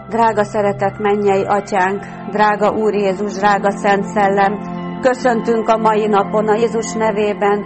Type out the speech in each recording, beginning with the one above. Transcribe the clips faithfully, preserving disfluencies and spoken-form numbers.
Drága szeretett mennyei Atyánk, drága Úr Jézus, drága Szent Szellem, köszöntünk a mai napon a Jézus nevében,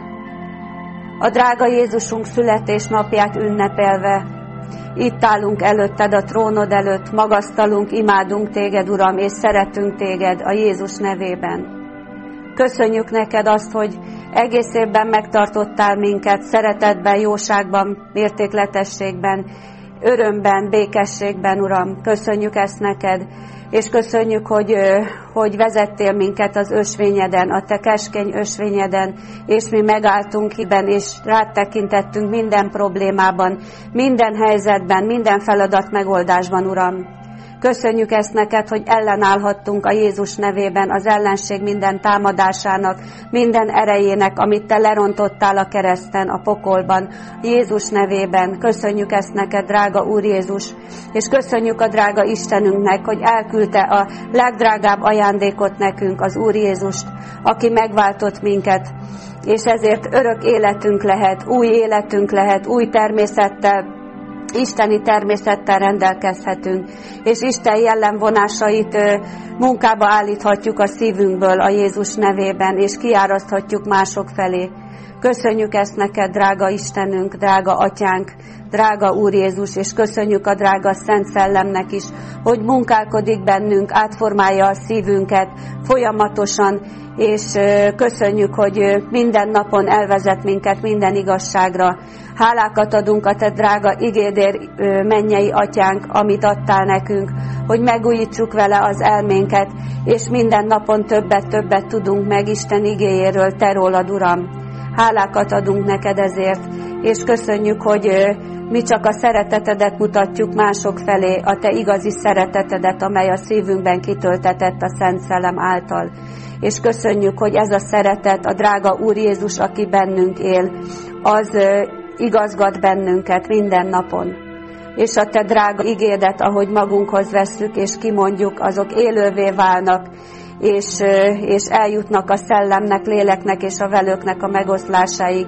a drága Jézusunk születésnapját ünnepelve. Itt állunk előtted a trónod előtt, magasztalunk, imádunk téged, Uram, és szeretünk téged a Jézus nevében. Köszönjük neked azt, hogy egész évben megtartottál minket szeretetben, jóságban, mértékletességben, örömben, békességben, Uram. Köszönjük ezt neked, és köszönjük, hogy, hogy vezettél minket az ösvényeden, a te keskeny ösvényeden, és mi megálltunk hibben, és rád tekintettünk minden problémában, minden helyzetben, minden feladat megoldásban, Uram. Köszönjük ezt neked, hogy ellenállhattunk a Jézus nevében az ellenség minden támadásának, minden erejének, amit te lerontottál a kereszten, a pokolban, Jézus nevében. Köszönjük ezt neked, drága Úr Jézus, és köszönjük a drága Istenünknek, hogy elküldte a legdrágább ajándékot nekünk, az Úr Jézust, aki megváltott minket, és ezért örök életünk lehet, új életünk lehet, új természettel, isteni természettel rendelkezhetünk, és Isten jellemvonásait munkába állíthatjuk a szívünkből a Jézus nevében, és kiáraszthatjuk mások felé. Köszönjük ezt neked, drága Istenünk, drága Atyánk, drága Úr Jézus, és köszönjük a drága Szent Szellemnek is, hogy munkálkodik bennünk, átformálja a szívünket folyamatosan, és köszönjük, hogy minden napon elvezet minket minden igazságra. Hálákat adunk a te drága igédért, mennyei Atyánk, amit adtál nekünk, hogy megújítsuk vele az elménket, és minden napon többet-többet tudunk meg Isten igéjéről, te rólad, Uram. Hálákat adunk neked ezért, és köszönjük, hogy mi csak a szeretetedet mutatjuk mások felé, a te igazi szeretetedet, amely a szívünkben kitöltetett a Szent Szellem által. És köszönjük, hogy ez a szeretet, a drága Úr Jézus, aki bennünk él, az igazgat bennünket minden napon. És a te drága igédet, ahogy magunkhoz vesszük és kimondjuk, azok élővé válnak, és, és eljutnak a szellemnek, léleknek és a velőknek a megoszlásáig.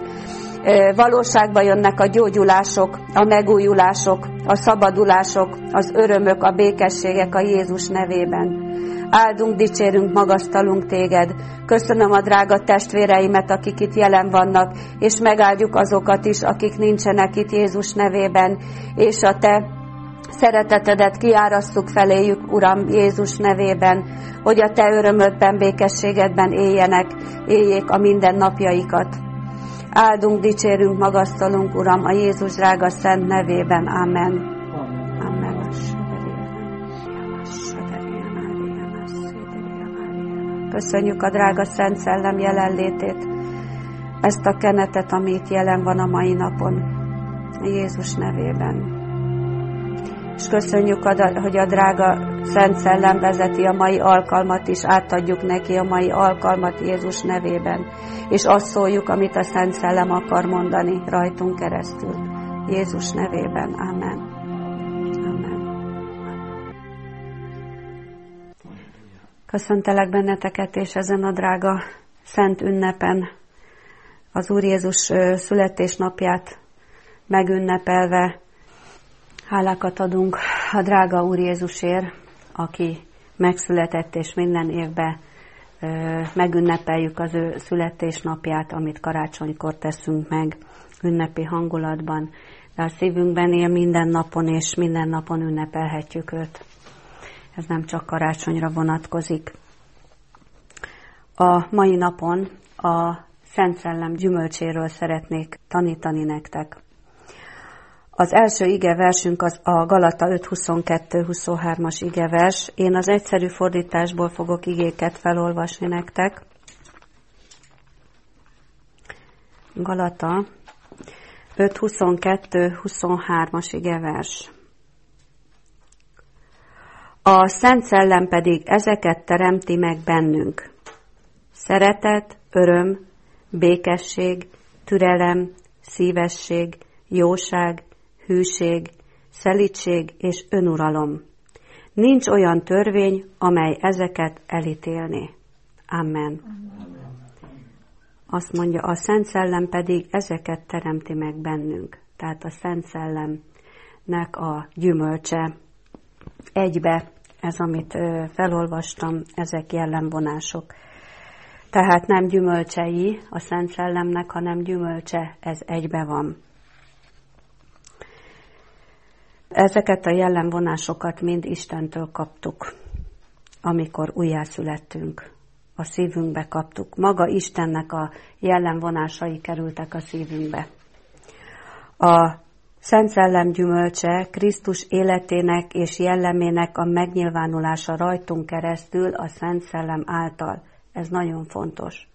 Valóságba jönnek a gyógyulások, a megújulások, a szabadulások, az örömök, a békességek a Jézus nevében. Áldunk, dicsérünk, magasztalunk téged. Köszönöm a drága testvéreimet, akik itt jelen vannak, és megáldjuk azokat is, akik nincsenek itt Jézus nevében, és a te szeretetedet kiárasszuk feléjük, Uram, Jézus nevében, hogy a te örömödben, békességedben éljenek, éljék a mindennapjaikat. Áldunk, dicsérünk, magasztalunk, Uram, a Jézus drága szent nevében. Amen. Amen. Köszönjük a drága Szent Szellem jelenlétét, ezt a kenetet, ami itt jelen van a mai napon, a Jézus nevében. És köszönjük, hogy a drága Szent Szellem vezeti a mai alkalmat is, átadjuk neki a mai alkalmat Jézus nevében, és azt szóljuk, amit a Szent Szellem akar mondani rajtunk keresztül. Jézus nevében. Amen. Köszöntelek benneteket, és ezen a drága szent ünnepen az Úr Jézus születésnapját megünnepelve hálákat adunk a drága Úr Jézusért, aki megszületett, és minden évben megünnepeljük az ő születésnapját, amit karácsonykor teszünk meg ünnepi hangulatban, de a szívünkben él minden napon, és minden napon ünnepelhetjük őt. Ez nem csak karácsonyra vonatkozik. A mai napon a Szent Szellem gyümölcséről szeretnék tanítani nektek. Az első igeversünk az a Galata öt huszonkettő huszonhármas igevers. Én az egyszerű fordításból fogok igéket felolvasni nektek. Galata öt huszonkettő huszonhármas igevers. A Szent Szellem pedig ezeket teremti meg bennünk. Szeretet, öröm, békesség, türelem, szívesség, jóság, hűség, szelídség és önuralom. Nincs olyan törvény, amely ezeket elítélné. Amen. Azt mondja, a Szent Szellem pedig ezeket teremti meg bennünk. Tehát a Szent Szellemnek a gyümölcse egybe ez, amit felolvastam, ezek jellemvonások. Tehát nem gyümölcsei a Szent Szellemnek, hanem gyümölcse, ez egybe van. Ezeket a jellemvonásokat mind Istentől kaptuk, amikor újjászülettünk. A szívünkbe kaptuk. Maga Istennek a jellemvonásai kerültek a szívünkbe. A Szent Szellem gyümölcse Krisztus életének és jellemének a megnyilvánulása rajtunk keresztül a Szent Szellem által. Ez nagyon fontos.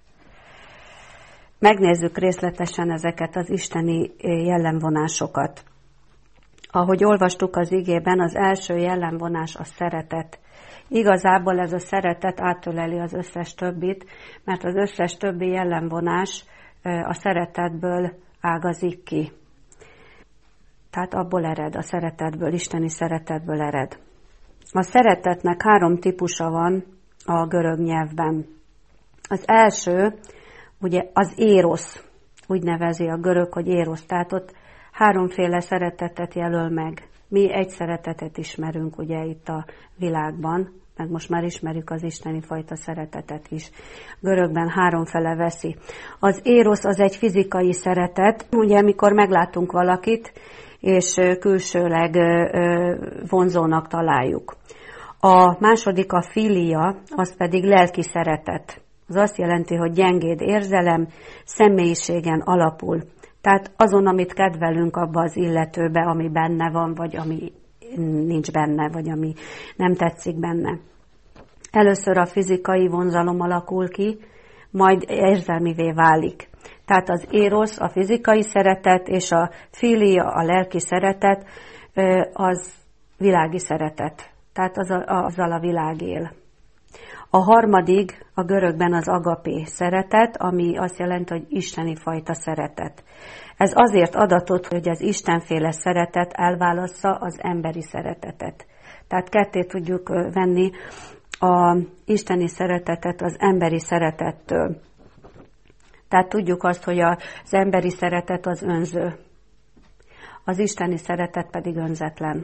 Megnézzük részletesen ezeket az isteni jellemvonásokat. Ahogy olvastuk az igében, az első jellemvonás a szeretet. Igazából ez a szeretet átöleli az összes többit, mert az összes többi jellemvonás a szeretetből ágazik ki. Tehát abból ered, a szeretetből, isteni szeretetből ered. A szeretetnek három típusa van a görög nyelvben. Az első, ugye az érosz, úgy nevezi a görög, hogy érosz, tehát ott háromféle szeretetet jelöl meg. Mi egy szeretetet ismerünk ugye itt a világban, meg most már ismerjük az isteni fajta szeretetet is. Görögben háromfele veszi. Az érosz az egy fizikai szeretet, ugye amikor meglátunk valakit, és külsőleg vonzónak találjuk. A második a filia, az pedig lelki szeretet. Az azt jelenti, hogy gyengéd érzelem, személyiségen alapul. Tehát azon, amit kedvelünk abba az illetőbe, ami benne van, vagy ami nincs benne, vagy ami nem tetszik benne. Először a fizikai vonzalom alakul ki, majd érzelmivé válik. Tehát az érosz, a fizikai szeretet, és a filia, a lelki szeretet, az világi szeretet. Tehát az a, azzal a világ él. A harmadik a görögben az agapé szeretet, ami azt jelenti, hogy isteni fajta szeretet. Ez azért adatot, hogy az istenféle szeretet elválassza az emberi szeretetet. Tehát ketté tudjuk venni a isteni szeretetet az emberi szeretettől. Tehát tudjuk azt, hogy az emberi szeretet az önző, az isteni szeretet pedig önzetlen.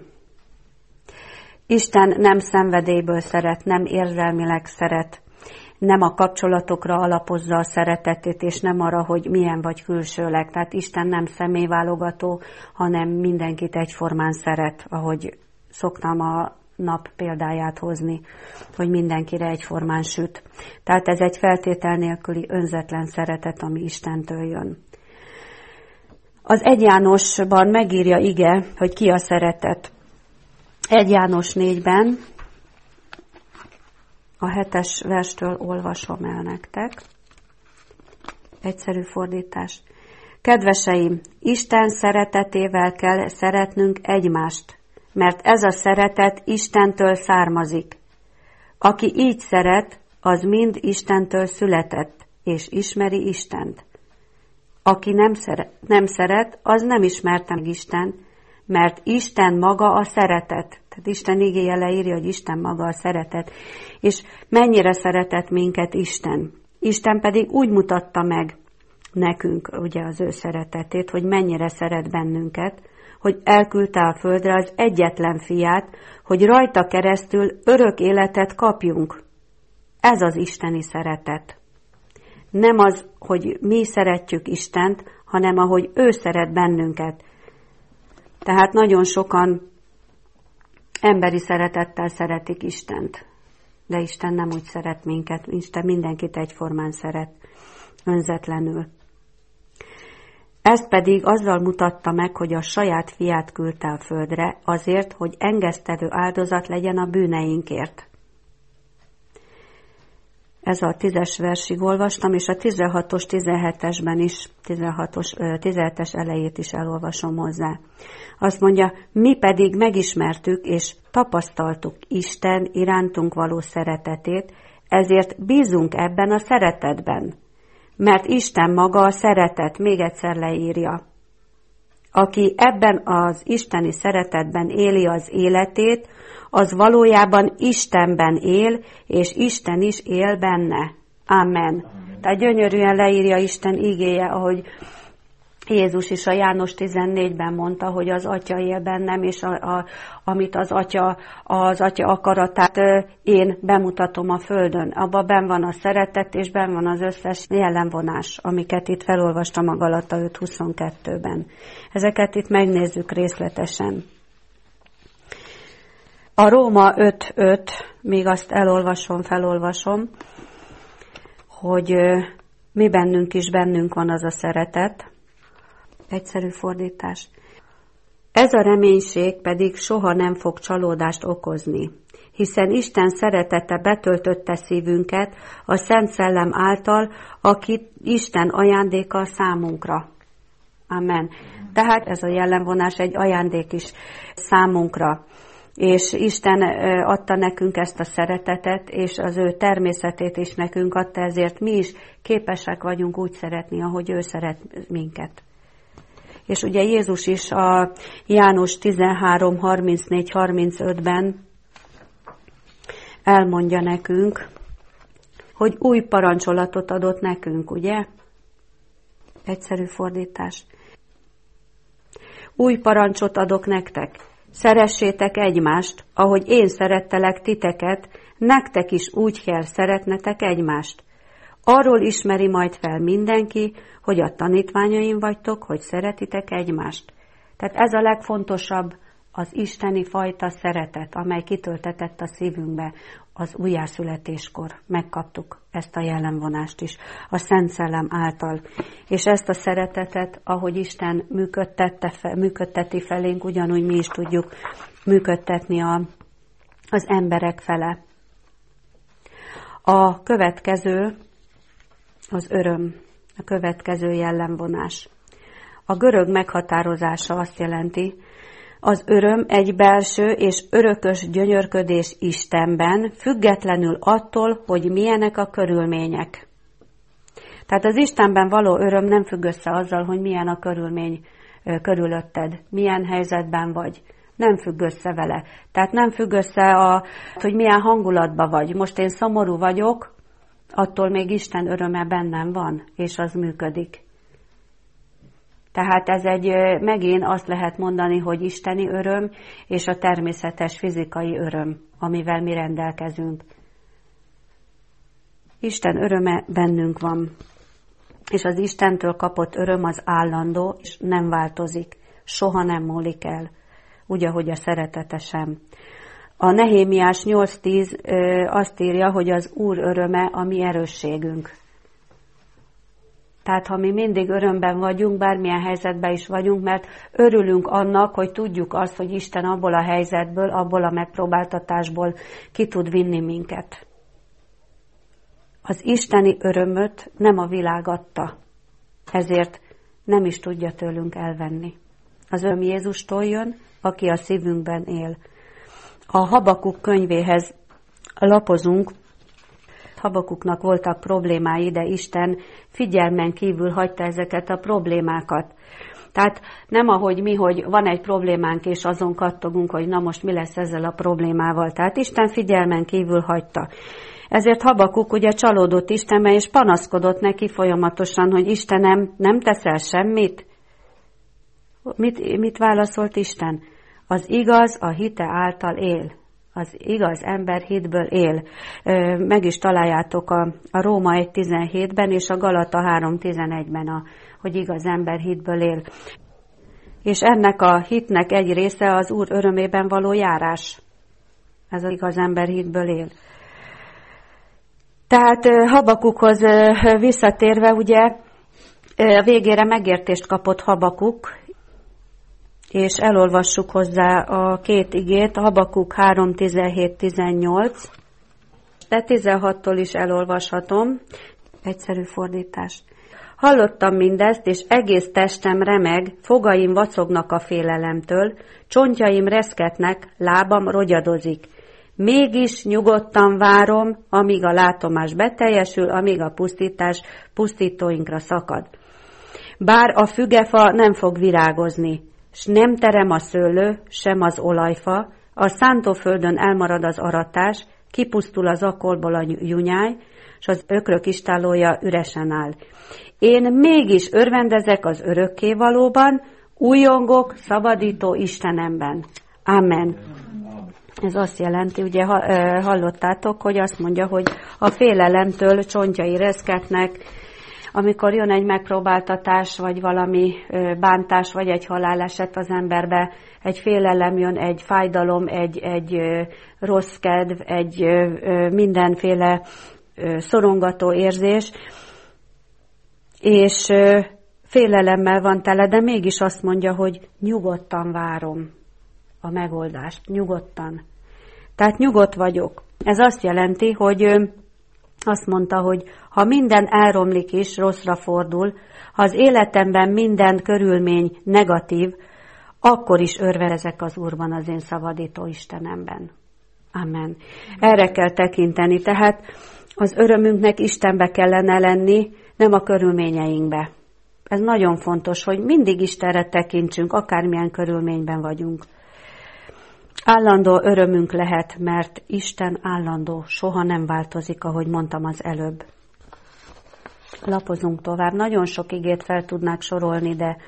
Isten nem szenvedélyből szeret, nem érzelmileg szeret, nem a kapcsolatokra alapozza a szeretetét, és nem arra, hogy milyen vagy külsőleg. Tehát Isten nem személyválogató, hanem mindenkit egyformán szeret, ahogy szoktam a nap példáját hozni, hogy mindenkire egyformán süt. Tehát ez egy feltétel nélküli önzetlen szeretet, ami Istentől jön. Az egy Jánosban megírja ige, hogy ki a szeretet. egy János négyben a hetes verstől olvasom el nektek. Egyszerű fordítás. Kedveseim, Isten szeretetével kell szeretnünk egymást, mert ez a szeretet Istentől származik. Aki így szeret, az mind Istentől született, és ismeri Istent. Aki nem szeret, nem szeret, az nem ismerte meg Istent, mert Isten maga a szeretet. Tehát Isten igéje leírja, hogy Isten maga a szeretet. És mennyire szeretett minket Isten. Isten pedig úgy mutatta meg nekünk ugye az ő szeretetét, hogy mennyire szeret bennünket, hogy elküldte a földre az egyetlen fiát, hogy rajta keresztül örök életet kapjunk. Ez az isteni szeretet. Nem az, hogy mi szeretjük Istent, hanem ahogy ő szeret bennünket. Tehát nagyon sokan emberi szeretettel szeretik Istent. De Isten nem úgy szeret minket, Isten mindenkit egyformán szeret, önzetlenül. Ezt pedig azzal mutatta meg, hogy a saját fiát küldte a földre, azért, hogy engesztelő áldozat legyen a bűneinkért. Ez a tízes versig olvastam, és a tizenhatos, tizenhetesben is, tizenhatos, tizenhetes elejét is elolvasom hozzá. Azt mondja, mi pedig megismertük és tapasztaltuk Isten irántunk való szeretetét, ezért bízunk ebben a szeretetben. Mert Isten maga a szeretet, még egyszer leírja. Aki ebben az isteni szeretetben éli az életét, az valójában Istenben él, és Isten is él benne. Amen. Tehát gyönyörűen leírja Isten igéje, ahogy Jézus is a János tizennégyben mondta, hogy az Atya él bennem, és a, a, amit az Atya, az Atya akaratát én bemutatom a földön. Abban benn van a szeretet, és benn van az összes jellemvonás, amiket itt felolvastam a Galata öt huszonkettőben. Ezeket itt megnézzük részletesen. A Róma öt öt, még azt elolvasom, felolvasom, hogy mi bennünk is bennünk van az a szeretet. Egyszerű fordítás. Ez a reménység pedig soha nem fog csalódást okozni, hiszen Isten szeretete betöltötte szívünket a Szent Szellem által, akit Isten ajándéka számunkra. Amen. Tehát ez a jellemvonás egy ajándék is számunkra. És Isten adta nekünk ezt a szeretetet, és az ő természetét is nekünk adta, ezért mi is képesek vagyunk úgy szeretni, ahogy ő szeret minket. És ugye Jézus is a János tizenhárom harmincnégy harmincötben elmondja nekünk, hogy új parancsolatot adott nekünk, ugye? Egyszerű fordítás. Új parancsot adok nektek. Szeressétek egymást, ahogy én szerettelek titeket, nektek is úgy kell szeretnetek egymást. Arról ismeri majd fel mindenki, hogy a tanítványaim vagytok, hogy szeretitek egymást. Tehát ez a legfontosabb, az isteni fajta szeretet, amely kitöltetett a szívünkbe az újjászületéskor. Megkaptuk ezt a jellemvonást is a Szent Szellem által. És ezt a szeretetet, ahogy Isten működtette, működteti felénk, ugyanúgy mi is tudjuk működtetni a, az emberek fele. A következő az öröm, a következő jellemvonás. A görög meghatározása azt jelenti, az öröm egy belső és örökös gyönyörködés Istenben, függetlenül attól, hogy milyenek a körülmények. Tehát az Istenben való öröm nem függ össze azzal, hogy milyen a körülmény körülötted, milyen helyzetben vagy. Nem függ össze vele. Tehát nem függ össze, a, hogy milyen hangulatban vagy. Most én szomorú vagyok, attól még Isten öröme bennem van, és az működik. Tehát ez egy, megint azt lehet mondani, hogy isteni öröm, és a természetes fizikai öröm, amivel mi rendelkezünk. Isten öröme bennünk van, és az Istentől kapott öröm az állandó, és nem változik, soha nem múlik el, úgy, ahogy a szeretete sem. A Nehémiás nyolc tíz azt írja, hogy az Úr öröme a mi erősségünk. Tehát ha mi mindig örömben vagyunk, bármilyen helyzetben is vagyunk, mert örülünk annak, hogy tudjuk azt, hogy Isten abból a helyzetből, abból a megpróbáltatásból ki tud vinni minket. Az isteni örömöt nem a világ adta, ezért nem is tudja tőlünk elvenni. Az öröm Jézustól jön, aki a szívünkben él. A Habakuk könyvéhez lapozunk. Habakuknak voltak problémái, de Isten figyelmen kívül hagyta ezeket a problémákat. Tehát nem ahogy mi, hogy van egy problémánk, és azon kattogunk, hogy na most mi lesz ezzel a problémával. Tehát Isten figyelmen kívül hagyta. Ezért Habakuk ugye csalódott Istenbe, és panaszkodott neki folyamatosan, hogy Istenem, nem teszel semmit? Mit, mit válaszolt Isten? Az igaz a hite által él. Az igaz ember hitből él. Meg is találjátok a, a Róma egy tizenhétben és a Galata három tizenegyben, a, hogy igaz ember hitből él. És ennek a hitnek egy része az Úr örömében való járás. Ez az igaz ember hitből él. Tehát Habakukhoz visszatérve, ugye, a végére megértést kapott Habakuk, és elolvassuk hozzá a két igét, a Habakuk három tizenhét tizennyolc, de tizenhattól is elolvashatom, egyszerű fordítás. Hallottam mindezt, és egész testem remeg, fogaim vacognak a félelemtől, csontjaim reszketnek, lábam rogyadozik. Mégis nyugodtan várom, amíg a látomás beteljesül, amíg a pusztítás pusztítóinkra szakad. Bár a fügefa nem fog virágozni, s nem terem a szőlő, sem az olajfa, a szántóföldön elmarad az aratás, kipusztul az akolból a junyáj, és az ökrök istállója üresen áll. Én mégis örvendezek az örökkévalóban, újongok szabadító Istenemben. Amen. Ez azt jelenti, ugye hallottátok, hogy azt mondja, hogy a félelemtől csontjai reszketnek, amikor jön egy megpróbáltatás, vagy valami bántás, vagy egy haláleset az emberbe, egy félelem jön, egy fájdalom, egy, egy rossz kedv, egy mindenféle szorongató érzés, és félelemmel van tele, de mégis azt mondja, hogy nyugodtan várom a megoldást, nyugodtan. Tehát nyugodt vagyok. Ez azt jelenti, hogy azt mondta, hogy ha minden elromlik is, rosszra fordul, ha az életemben minden körülmény negatív, akkor is örvendezek az Úrban, az én szabadító Istenemben. Amen. Erre kell tekinteni, tehát az örömünknek Istenbe kellene lenni, nem a körülményeinkbe. Ez nagyon fontos, hogy mindig Istenre tekintsünk, akármilyen körülményben vagyunk. Állandó örömünk lehet, mert Isten állandó, soha nem változik, ahogy mondtam az előbb. Lapozunk tovább. Nagyon sok igét fel tudnák sorolni, de,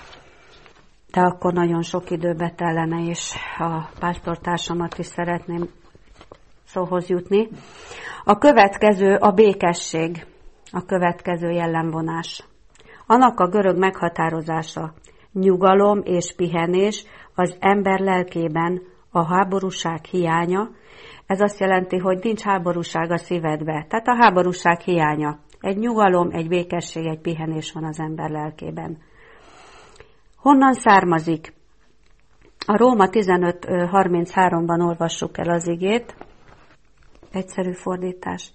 de akkor nagyon sok időbe tellene, és a pásztortársamat is szeretném szóhoz jutni. A következő a békesség, a következő jellemvonás. Annak a görög meghatározása, nyugalom és pihenés az ember lelkében, a háborúság hiánya. Ez azt jelenti, hogy nincs háborúság a szívedbe. Tehát a háborúság hiánya. Egy nyugalom, egy békesség, egy pihenés van az ember lelkében. Honnan származik? A Róma tizenöt harminchárom-ban olvassuk el az igét. Egyszerű fordítás.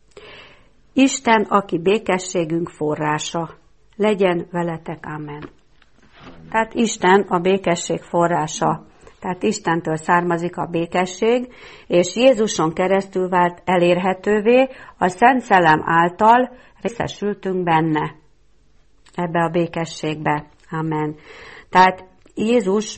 Isten, aki békességünk forrása, legyen veletek, amen. Tehát Isten a békesség forrása. Tehát Istentől származik a békesség, és Jézuson keresztül vált elérhetővé, a Szent Szellem által részesültünk benne, ebbe a békességbe. Amen. Tehát Jézus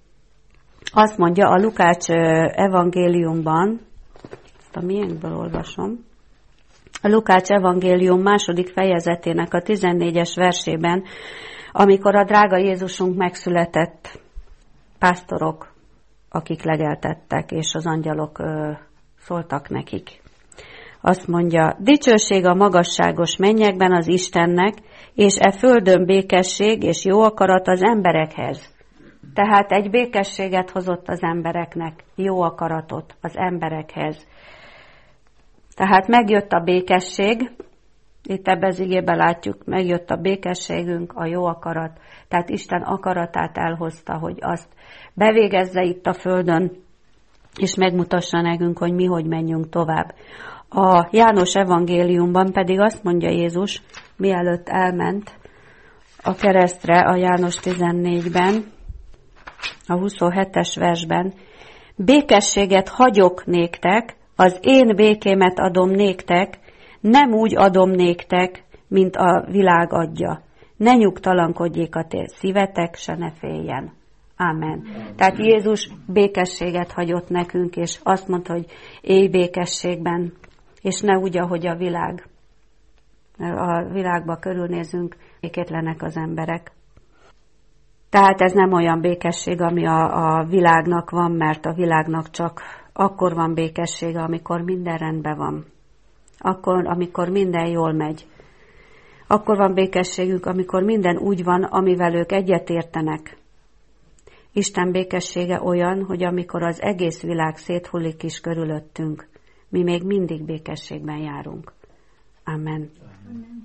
azt mondja a Lukács evangéliumban, ezt a miénkből olvasom, a Lukács evangélium második fejezetének a tizennégyes versében, amikor a drága Jézusunk megszületett, pásztorok, akik legeltettek, és az angyalok ö, szóltak nekik. Azt mondja, dicsőség a magasságos mennyekben az Istennek, és e földön békesség és jó akarat az emberekhez. Tehát egy békességet hozott az embereknek, jó akaratot az emberekhez. Tehát megjött a békesség, itt ebben az igében látjuk, megjött a békességünk, a jó akarat. Tehát Isten akaratát elhozta, hogy azt bevégezze itt a földön, és megmutassa nekünk, hogy mi hogy menjünk tovább. A János evangéliumban pedig azt mondja Jézus, mielőtt elment a keresztre a János tizennégyben, a huszonhetes versben, békességet hagyok néktek, az én békémet adom néktek, nem úgy adom néktek, mint a világ adja. Ne nyugtalankodjék a ti szívetek, se ne féljen. Amen. Tehát Jézus békességet hagyott nekünk, és azt mondta, hogy élj békességben, és ne úgy, ahogy a világ. A világba körülnézünk, békétlenek az emberek. Tehát ez nem olyan békesség, ami a, a világnak van, mert a világnak csak akkor van békessége, amikor minden rendben van. Akkor, amikor minden jól megy. Akkor van békességük, amikor minden úgy van, amivel ők egyetértenek. Isten békessége olyan, hogy amikor az egész világ széthullik is körülöttünk, mi még mindig békességben járunk. Amen. Amen.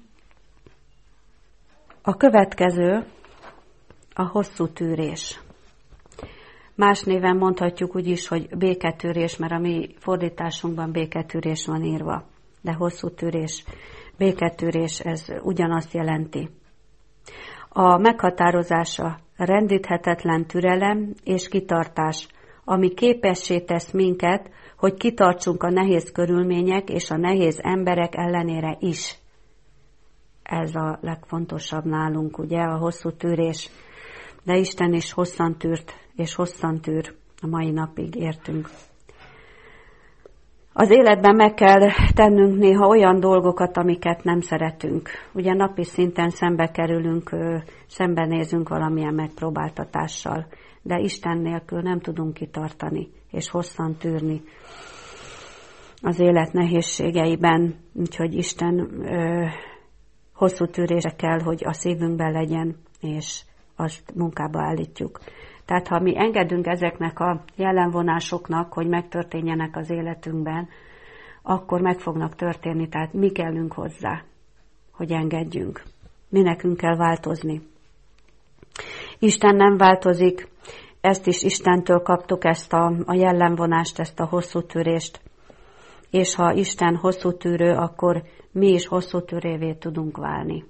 A következő a hosszú tűrés. Más néven mondhatjuk úgy is, hogy béketűrés, mert a mi fordításunkban béketűrés van írva. De hosszú tűrés, béketűrés, ez ugyanazt jelenti. A meghatározása rendíthetetlen türelem és kitartás, ami képessé tesz minket, hogy kitartsunk a nehéz körülmények és a nehéz emberek ellenére is. Ez a legfontosabb nálunk, ugye, a hosszú tűrés. De Isten is hosszan tűrt, és hosszan tűr, a mai napig értünk. Az életben meg kell tennünk néha olyan dolgokat, amiket nem szeretünk. Ugye napi szinten szembe kerülünk, szembenézünk valamilyen megpróbáltatással, de Isten nélkül nem tudunk kitartani és hosszan tűrni az élet nehézségeiben. Úgyhogy Isten ö, hosszú tűrése kell, hogy a szívünkben legyen, és azt munkába állítjuk. Tehát ha mi engedünk ezeknek a jellemvonásoknak, hogy megtörténjenek az életünkben, akkor meg fognak történni, tehát mi kellünk hozzá, hogy engedjünk. Mi nekünk kell változni. Isten nem változik, ezt is Istentől kaptuk, ezt a, a jellemvonást, ezt a hosszú tűrést. És ha Isten hosszú tűrő, akkor mi is hosszú tűrévé tudunk válni.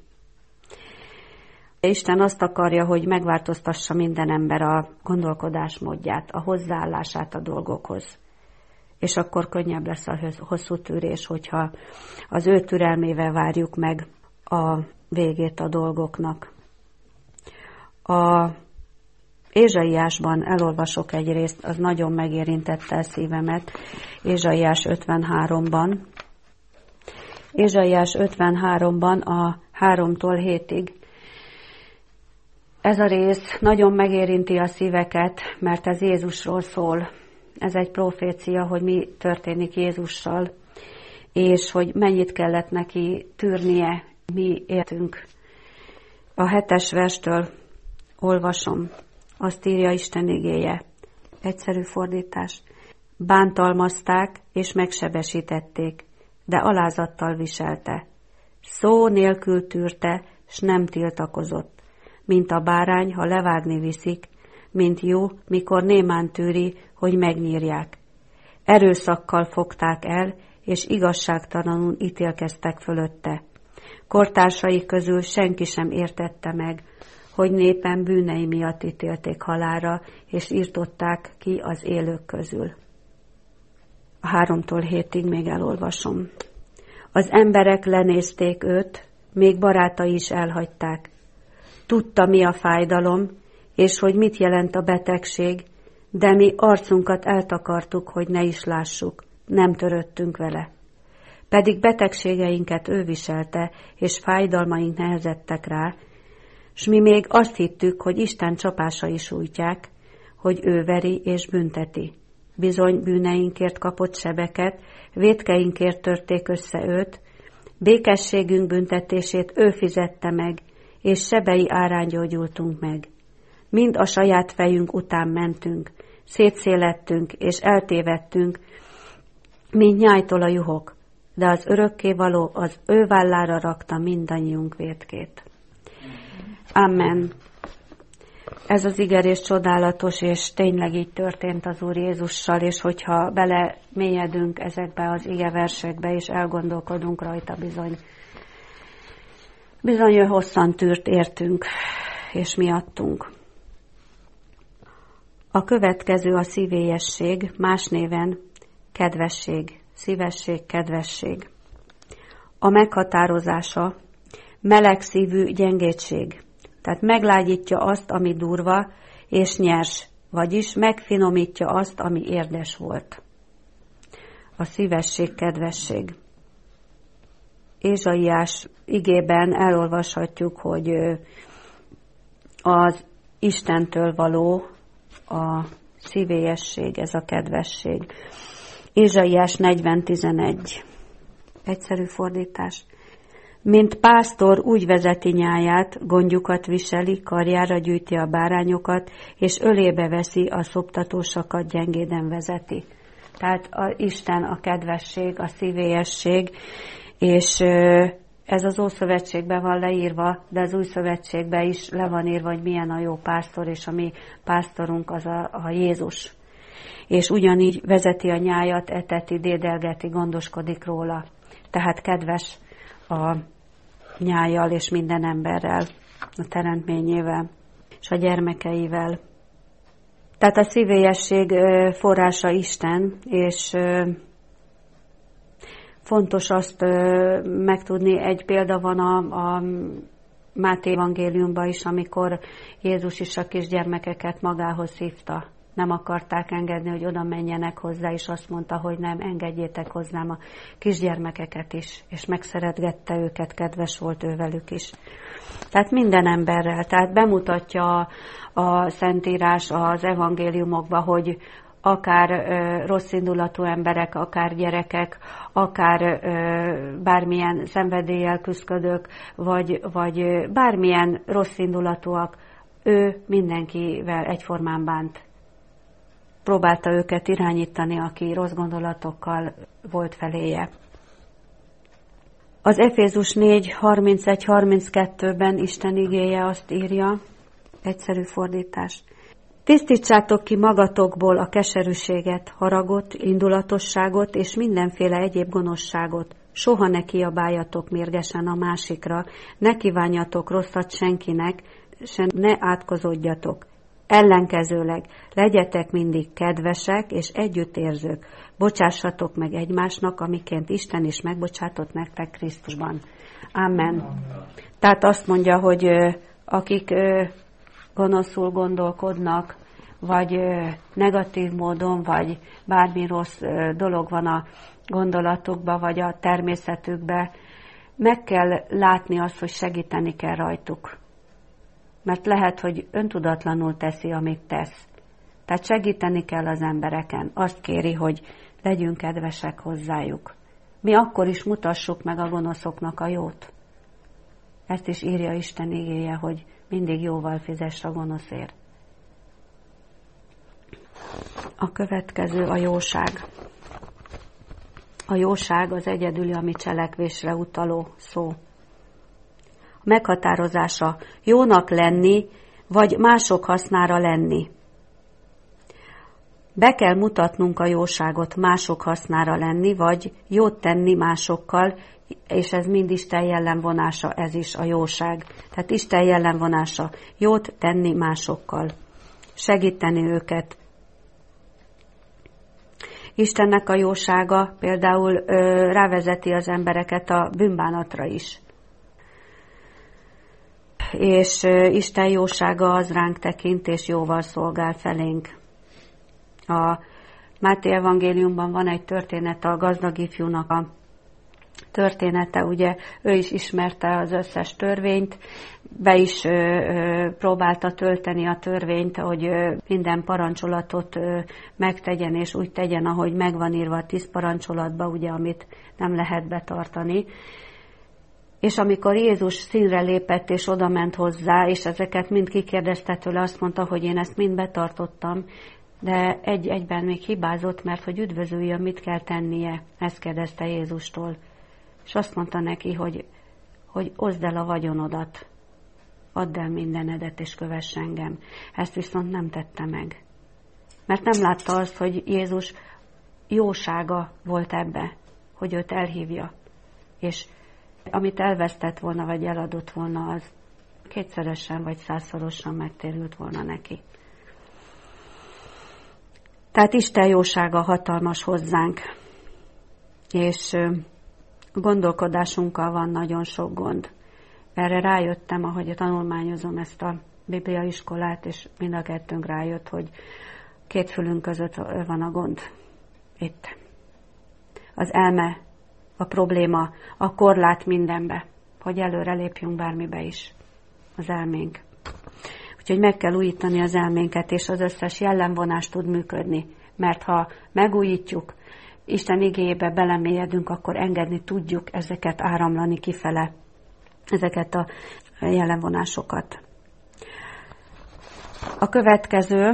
Isten azt akarja, hogy megváltoztassa minden ember a gondolkodásmódját, a hozzáállását a dolgokhoz. És akkor könnyebb lesz a hosszú tűrés, hogyha az ő türelmével várjuk meg a végét a dolgoknak. A Ézsaiásban elolvasok egy részt, az nagyon megérintette a szívemet, Ézsaiás ötvenháromban. Ézsaiás ötvenháromban a háromtól hétig. Ez a rész nagyon megérinti a szíveket, mert ez Jézusról szól. Ez egy profécia, hogy mi történik Jézussal, és hogy mennyit kellett neki tűrnie, mi értünk. A hetes verstől olvasom, azt írja Isten igéje. Egyszerű fordítás. Bántalmazták és megsebesítették, de alázattal viselte. Szó nélkül tűrte, s nem tiltakozott. Mint a bárány, ha levágni viszik, mint jó, mikor némán tűri, hogy megnyírják. Erőszakkal fogták el, és igazságtalanul ítélkeztek fölötte. Kortársai közül senki sem értette meg, hogy népen bűnei miatt ítélték halálra, és írtották ki az élők közül. A háromtól hétig még elolvasom. Az emberek lenézték őt, még barátai is elhagyták. Tudta, mi a fájdalom, és hogy mit jelent a betegség, de mi arcunkat eltakartuk, hogy ne is lássuk, nem törődtünk vele. Pedig betegségeinket ő viselte, és fájdalmaink nehezettek rá, s mi még azt hittük, hogy Isten csapásai sújtják, hogy ő veri és bünteti. Bizony bűneinkért kapott sebeket, vétkeinkért törték össze őt, békességünk büntetését ő fizette meg, és sebei árán gyógyultunk meg. Mind a saját fejünk után mentünk, szétszélettünk és eltévedtünk, mint nyájtól a juhok, de az örökkévaló az ő vállára rakta mindannyiunk vétkét. Amen. Ez az igerés csodálatos, és tényleg így történt az Úr Jézussal, és hogyha belemélyedünk ezekbe az igeversekbe, és elgondolkodunk rajta, bizony, bizony ő hosszan tűrt értünk, és miattunk. A következő a szívélyesség, más néven kedvesség, szívesség, kedvesség. A meghatározása meleg szívű gyengétség. Tehát meglágyítja azt, ami durva és nyers, vagyis megfinomítja azt, ami érdes volt. A szívesség, kedvesség. Ézsaiás igében elolvashatjuk, hogy az Istentől való a szívélyesség, ez a kedvesség. Ézsaiás negyven tizenegy. Egyszerű fordítás. Mint pásztor úgy vezeti nyáját, gondjukat viseli, karjára gyűjti a bárányokat, és ölébe veszi a szoptatósakat, gyengéden vezeti. Tehát a Isten a kedvesség, a szívélyesség, és ez az Ószövetségben van leírva, de az Új Szövetségben is le van írva, hogy milyen a jó pásztor, és a mi pásztorunk az a, a Jézus. És ugyanígy vezeti a nyájat, eteti, dédelgeti, gondoskodik róla. Tehát kedves a nyájjal és minden emberrel, a teremtményével és a gyermekeivel. Tehát a szívélyesség forrása Isten, és fontos azt megtudni, egy példa van a, a Máté evangéliumban is, amikor Jézus is a kisgyermekeket magához hívta, Nem akarták engedni, hogy oda menjenek hozzá, és azt mondta, hogy nem, engedjétek hozzám a kisgyermekeket is, és megszeretgette őket, kedves volt ő velük is. Tehát minden emberrel, tehát bemutatja a, a Szentírás az evangéliumokba, hogy akár ö, rosszindulatú emberek, akár gyerekek, akár ö, bármilyen szenvedéllyel küzdködők, vagy, vagy bármilyen rosszindulatúak, ő mindenkivel egyformán bánt. Próbálta őket irányítani, aki rossz gondolatokkal volt feléje. Az Efézus négy harmincegy harminckettőben Isten igéje azt írja, egyszerű fordítás. Tisztítsátok ki magatokból a keserűséget, haragot, indulatosságot és mindenféle egyéb gonoszságot. Soha ne kiabáljatok mérgesen a másikra, ne kívánjatok rosszat senkinek, se ne átkozódjatok. Ellenkezőleg legyetek mindig kedvesek és együttérzők. Bocsássatok meg egymásnak, amiként Isten is megbocsátott nektek Krisztusban. Amen. Tehát azt mondja, hogy akik gonoszul gondolkodnak, vagy negatív módon, vagy bármi rossz dolog van a gondolatukban, vagy a természetükben, meg kell látni azt, hogy segíteni kell rajtuk. Mert lehet, hogy öntudatlanul teszi, amit tesz. Tehát segíteni kell az embereken. Azt kéri, hogy legyünk kedvesek hozzájuk. Mi akkor is mutassuk meg a gonoszoknak a jót. Ezt is írja Isten igéje, hogy mindig jóval fizess a gonoszért. A következő a jóság. A jóság az egyedüli, ami cselekvésre utaló szó. Meghatározása jónak lenni, vagy mások hasznára lenni. Be kell mutatnunk a jóságot, mások hasznára lenni, vagy jót tenni másokkal, és ez mind Isten jellemvonása, ez is a jóság. Tehát Isten jellemvonása, jót tenni másokkal, segíteni őket. Istennek a jósága például ö, rávezeti az embereket a bűnbánatra is. És ö, Isten jósága az ránk tekint, és jóval szolgál felénk. A Máté evangéliumban van egy történet, a gazdag ifjúnak a története, ugye ő is ismerte az összes törvényt, be is ö, ö, próbálta tölteni a törvényt, hogy ö, minden parancsolatot ö, megtegyen, és úgy tegyen, ahogy megvan írva a tíz parancsolatba, ugye, amit nem lehet betartani. És amikor Jézus színre lépett, és oda ment hozzá, és ezeket mind kikérdezte tőle, azt mondta, hogy én ezt mind betartottam, de egy-egyben még hibázott, mert hogy üdvözüljön, mit kell tennie, ezt kérdezte Jézustól. És azt mondta neki, hogy, hogy oszd el a vagyonodat, add el mindenedet, és kövess engem. Ezt viszont nem tette meg. Mert nem látta azt, hogy Jézus jósága volt ebbe, hogy őt elhívja. És amit elvesztett volna, vagy eladott volna, az kétszeresen vagy százszorosan megtérült volna neki. Tehát Isten jósága hatalmas hozzánk, és gondolkodásunkkal van nagyon sok gond. Erre rájöttem, ahogy tanulmányozom ezt a bibliaiskolát, és mind a kettőnk rájött, hogy két fülünk között van a gond. Itt. Az elme, a probléma, a korlát mindenbe, hogy előre lépjünk bármibe is. Az elménk. Úgyhogy meg kell újítani az elménket, és az összes jellemvonás tud működni. Mert ha megújítjuk, Isten igéjébe belemélyedünk, akkor engedni tudjuk ezeket áramlani kifele, ezeket a jellemvonásokat. A következő,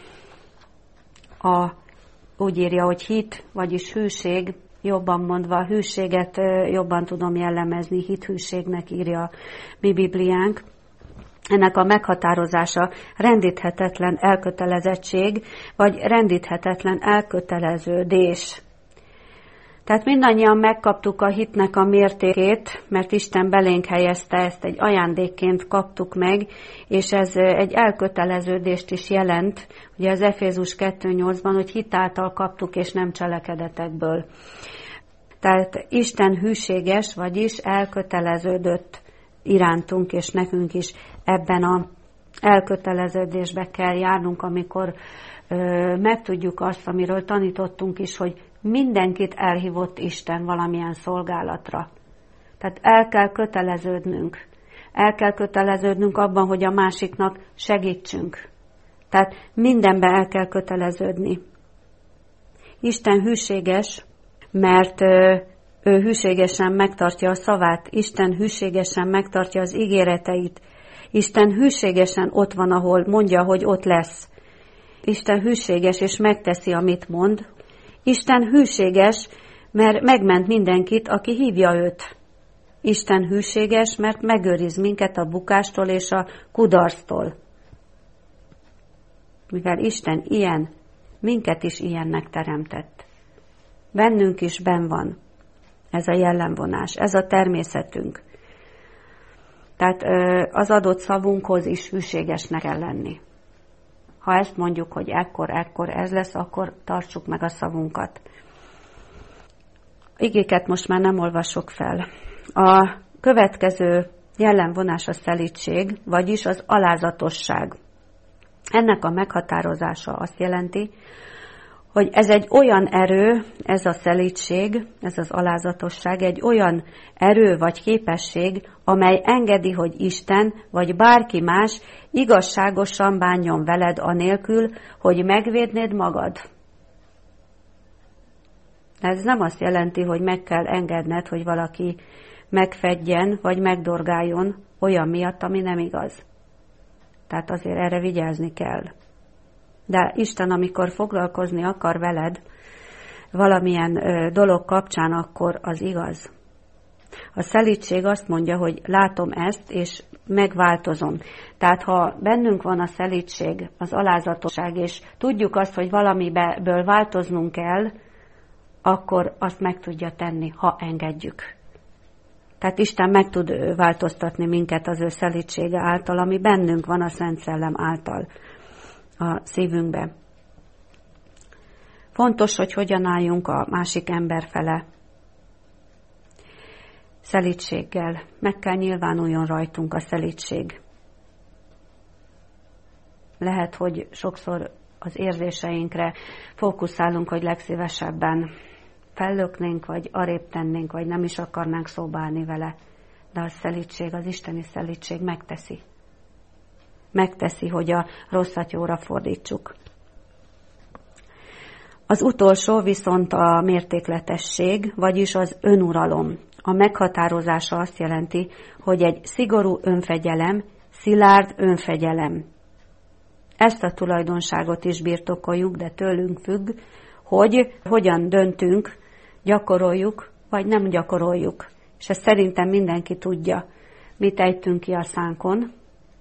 a, úgy írja, hogy hit, vagyis hűség, jobban mondva, a hűséget jobban tudom jellemezni, hithűségnek írja a mi Bibliánk. Ennek a meghatározása rendíthetetlen elkötelezettség, vagy rendíthetetlen elköteleződés. Tehát mindannyian megkaptuk a hitnek a mértékét, mert Isten belénk helyezte, ezt egy ajándékként kaptuk meg, és ez egy elköteleződést is jelent, ugye az Efézus kettő nyolcban, hogy hit által kaptuk, és nem cselekedetekből. Tehát Isten hűséges, vagyis elköteleződött irántunk, és nekünk is ebben a elköteleződésbe kell járnunk, amikor megtudjuk azt, amiről tanítottunk is, hogy mindenkit elhívott Isten valamilyen szolgálatra. Tehát el kell köteleződnünk. El kell köteleződnünk abban, hogy a másiknak segítsünk. Tehát mindenben el kell köteleződni. Isten hűséges, mert ő hűségesen megtartja a szavát. Isten hűségesen megtartja az ígéreteit. Isten hűségesen ott van, ahol mondja, hogy ott lesz. Isten hűséges, és megteszi, amit mond. Isten hűséges, mert megment mindenkit, aki hívja őt. Isten hűséges, mert megőriz minket a bukástól és a kudarctól. Mivel Isten ilyen, minket is ilyennek teremtett. Bennünk is benn van ez a jellemvonás, ez a természetünk. Tehát az adott szavunkhoz is hűségesnek kell lenni. Ha ezt mondjuk, hogy ekkor, ekkor ez lesz, akkor tartsuk meg a szavunkat. Igéket most már nem olvasok fel. A következő jellemvonás a szelídség, vagyis az alázatosság. Ennek a meghatározása azt jelenti, hogy ez egy olyan erő, ez a szelídség, ez az alázatosság, egy olyan erő vagy képesség, amely engedi, hogy Isten vagy bárki más igazságosan bánjon veled anélkül, hogy megvédnéd magad. Ez nem azt jelenti, hogy meg kell engedned, hogy valaki megfedjen vagy megdorgáljon olyan miatt, ami nem igaz. Tehát azért erre vigyázni kell. De Isten, amikor foglalkozni akar veled valamilyen ö, dolog kapcsán, akkor az igaz. A szelídség azt mondja, hogy látom ezt, és megváltozom. Tehát ha bennünk van a szelídség, az alázatosság, és tudjuk azt, hogy valamiből változnunk kell, akkor azt meg tudja tenni, ha engedjük. Tehát Isten meg tud változtatni minket az ő szelídsége által, ami bennünk van a Szent Szellem által a szívünkbe. Fontos, hogy hogyan álljunk a másik ember fele. Szelídséggel. Meg kell nyilvánuljon rajtunk a szelídség. Lehet, hogy sokszor az érzéseinkre fókuszálunk, hogy legszívesebben fellöknénk, vagy arrébb tennénk, vagy nem is akarnánk szóba állni vele. De a szelídség, az isteni szelídség megteszi. Megteszi, hogy a rosszat jóra fordítsuk. Az utolsó viszont a mértékletesség, vagyis az önuralom. A meghatározása azt jelenti, hogy egy szigorú önfegyelem, szilárd önfegyelem. Ezt a tulajdonságot is birtokoljuk, de tőlünk függ, hogy hogyan döntünk, gyakoroljuk, vagy nem gyakoroljuk. És ezt szerintem mindenki tudja, mit ejtünk ki a szánkon.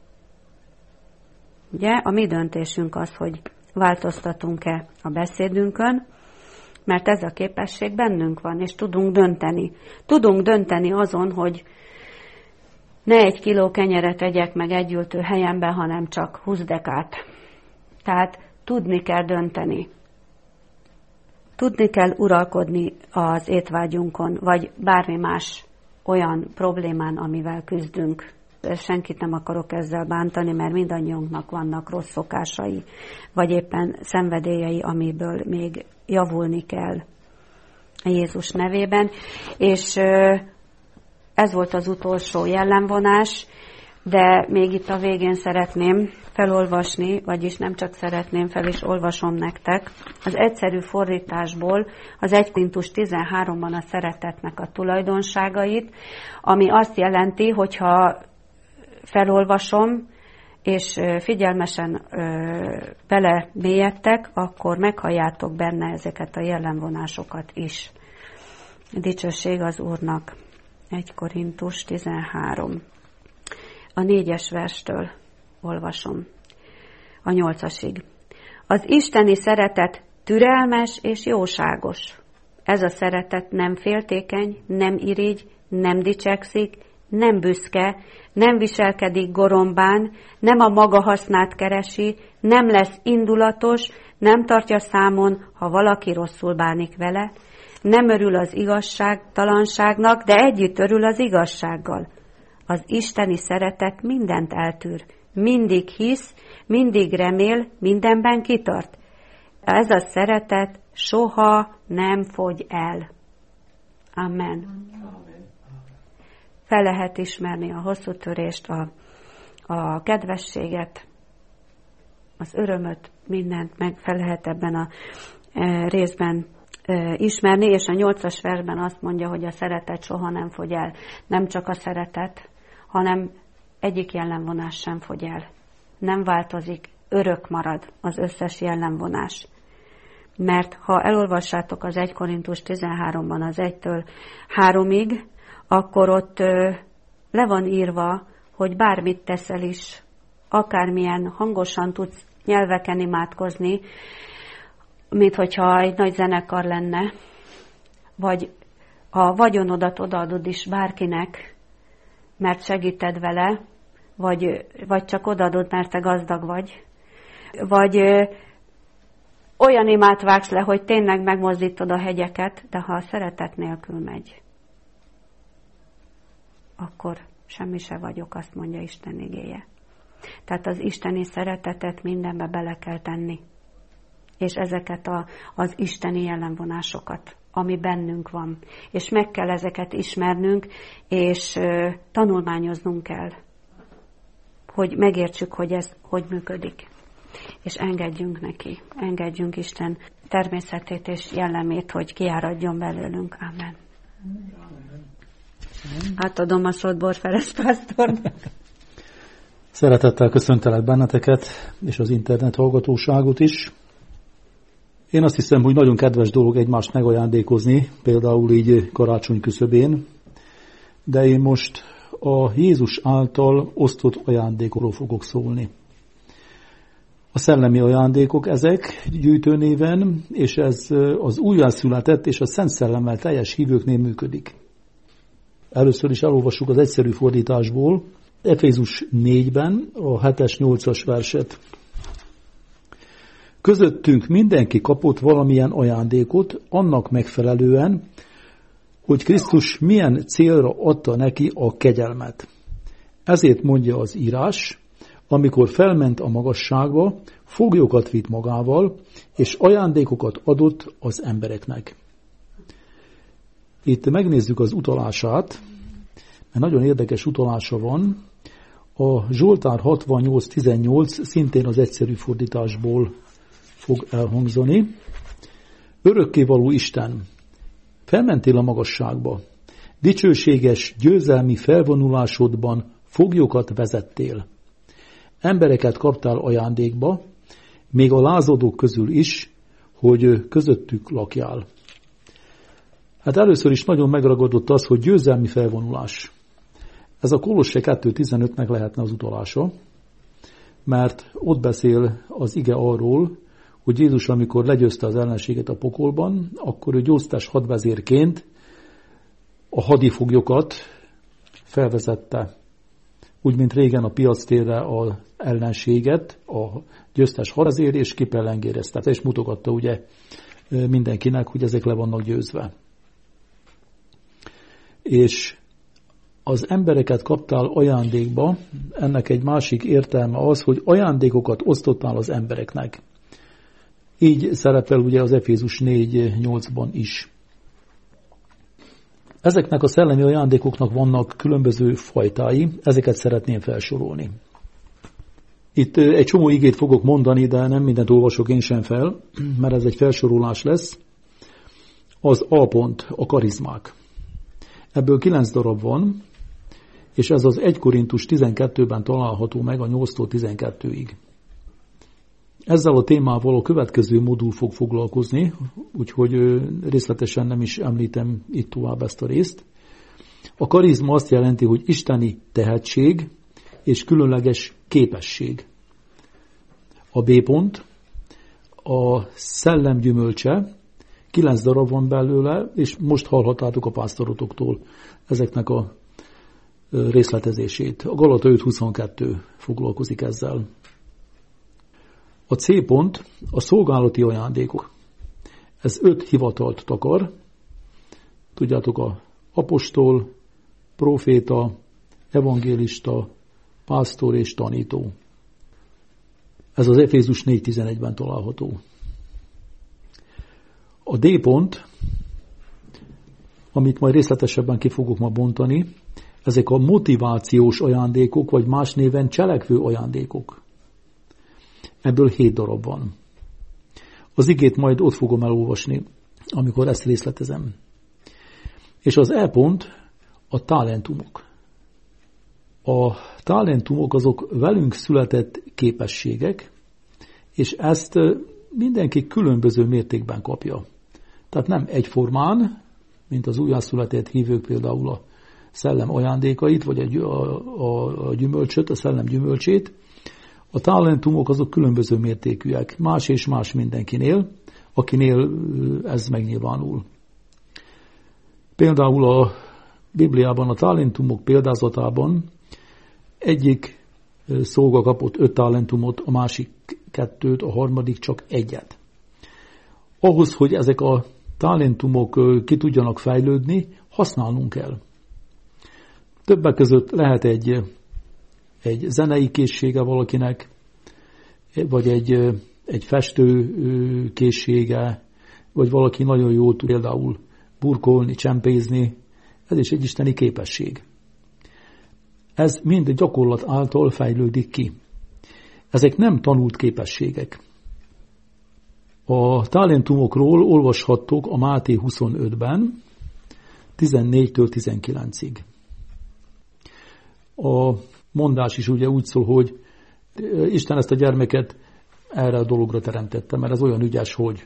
Ugye, a mi döntésünk az, hogy változtatunk-e a beszédünkön, mert ez a képesség bennünk van, és tudunk dönteni. Tudunk dönteni azon, hogy ne egy kiló kenyeret egyek meg együltő helyenben, hanem csak húsz dekát. Tehát tudni kell dönteni. Tudni kell uralkodni az étvágyunkon, vagy bármi más olyan problémán, amivel küzdünk. Senkit nem akarok ezzel bántani, mert mindannyiunknak vannak rossz szokásai, vagy éppen szenvedélyei, amiből még javulni kell Jézus nevében. És ez volt az utolsó jellemvonás, de még itt a végén szeretném felolvasni, vagyis nem csak szeretném, fel is olvasom nektek, az egyszerű fordításból az egy Korintus tizenháromban a szeretetnek a tulajdonságait, ami azt jelenti, hogyha felolvasom, és figyelmesen bele mélyedtek, akkor meghalljátok benne ezeket a jellemvonásokat is. Dicsőség az Úrnak. egy Korintus tizenhárom. A négyes verstől olvasom. A nyolcasig. Az isteni szeretet türelmes és jóságos. Ez a szeretet nem féltékeny, nem irigy, nem dicsekszik, nem büszke, nem viselkedik gorombán, nem a maga hasznát keresi, nem lesz indulatos, nem tartja számon, ha valaki rosszul bánik vele, nem örül az igazságtalanságnak, de együtt örül az igazsággal. Az isteni szeretet mindent eltűr, mindig hisz, mindig remél, mindenben kitart. ez a szeretet soha nem fogy el. Amen. Fel lehet ismerni a hosszú törést, a, a kedvességet, az örömöt, mindent meg fel lehet ebben a e, részben e, ismerni, és a nyolcas versben azt mondja, hogy a szeretet soha nem fogy el. Nem csak a szeretet, hanem egyik jellemvonás sem fogy el. Nem változik, örök marad az összes jellemvonás. Mert ha elolvassátok az egy Korintus tizenháromban az egytől háromig, akkor ott ö, le van írva, hogy bármit teszel is, akármilyen hangosan tudsz nyelveken imádkozni, mint hogyha egy nagy zenekar lenne, vagy a vagyonodat odaadod is bárkinek, mert segíted vele, vagy, vagy csak odaadod, mert te gazdag vagy, vagy ö, olyan imát vágsz le, hogy tényleg megmozdítod a hegyeket, de ha a szeretet nélkül megy, akkor semmi se vagyok, azt mondja Isten igéje. Tehát az isteni szeretetet mindenbe bele kell tenni. És ezeket a, az isteni jellemvonásokat, ami bennünk van. És meg kell ezeket ismernünk, és ö, tanulmányoznunk kell, hogy megértsük, hogy ez hogy működik. És engedjünk neki, engedjünk Isten természetét és jellemét, hogy kiáradjon belőlünk. Amen. Átadom a szót Borferes pásztornak. Szeretettel köszöntelek benneteket, és az internet hallgatóságot is. Én azt hiszem, hogy nagyon kedves dolog egymást megajándékozni, például így karácsony küszöbén, de én most a Jézus által osztott ajándékokról fogok szólni. A szellemi ajándékok ezek gyűjtőnéven, és ez az újjászületett és a Szent Szellemmel teljes hívőknél működik. Először is elolvassuk az egyszerű fordításból, Efézus négyben a hetes nyolcas verset. Közöttünk mindenki kapott valamilyen ajándékot, annak megfelelően, hogy Krisztus milyen célra adta neki a kegyelmet. Ezért mondja az írás, amikor felment a magasságba, foglyokat vitt magával, és ajándékokat adott az embereknek. Itt megnézzük az utalását, mert nagyon érdekes utalása van. A Zsoltár hatvannyolc tizennyolc szintén az egyszerű fordításból fog elhangzani. Örökkévaló Isten, felmentél a magasságba, dicsőséges, győzelmi felvonulásodban foglyokat vezettél. Embereket kaptál ajándékba, még a lázadók közül is, hogy közöttük lakjál. Hát először is nagyon megragadott az, hogy győzelmi felvonulás. Ez a Kolosse kettő tizenötnek lehetne az utalása, mert ott beszél az ige arról, hogy Jézus, amikor legyőzte az ellenséget a pokolban, akkor ő győztes hadvezérként a hadifoglyokat felvezette. Úgy, mint régen a piactérre az ellenséget, a győztes hadvezér, és kipellengérezte, és mutogatta ugye mindenkinek, hogy ezek le vannak győzve. És az embereket kaptál ajándékba, ennek egy másik értelme az, hogy ajándékokat osztottál az embereknek. Így szerepel ugye az Efézus négy nyolcban is. Ezeknek a szellemi ajándékoknak vannak különböző fajtái, ezeket szeretném felsorolni. Itt egy csomó igét fogok mondani, de nem mindent olvasok én sem fel, mert ez egy felsorolás lesz. Az A pont, a karizmák. Ebből kilenc darab van, és ez az egy Korintus tizenkettőben található meg a nyolctól tizenkettőig. Ezzel a témával a következő modul fog foglalkozni, úgyhogy részletesen nem is említem itt tovább ezt a részt. A karizma azt jelenti, hogy isteni tehetség és különleges képesség. A B pont, a szellem gyümölcse, kilenc darab van belőle, és most hallhattátok a pásztorotoktól ezeknek a részletezését. A Galata öt huszonkettő foglalkozik ezzel. A C pont, a szolgálati ajándékok. Ez öt hivatalt takar. Tudjátok, a apostol, proféta, evangélista, pásztor és tanító. Ez az Efézus négy tizenegyben található. A D pont, amit majd részletesebben ki fogok ma bontani, ezek a motivációs ajándékok, vagy más néven cselekvő ajándékok. Ebből hét darab van. Az igét majd ott fogom elolvasni, amikor ezt részletezem. És az E pont a talentumok. A talentumok azok velünk született képességek, és ezt mindenki különböző mértékben kapja. Tehát nem egyformán, mint az újjászületett hívők például a szellem ajándékait, vagy a, a, a gyümölcsöt, a szellem gyümölcsét. A talentumok azok különböző mértékűek, más és más mindenkinél, akinél ez megnyilvánul. Például a Bibliában a talentumok példázatában egyik szolga kapott öt talentumot, a másik kettőt, a harmadik csak egyet. Ahhoz, hogy ezek a talentumok ki tudjanak fejlődni, használnunk kell. Többek között lehet egy, egy zenei készsége valakinek, vagy egy, egy festő készsége, vagy valaki nagyon jól tud például burkolni, csempézni. Ez is egy isteni képesség. Ez mind gyakorlat által fejlődik ki. Ezek nem tanult képességek. A talentumokról olvashattok a Máté huszonötben, tizennégytől tizenkilencig. A mondás is ugye úgy szól, hogy Isten ezt a gyermeket erre a dologra teremtette, mert ez olyan ügyes, hogy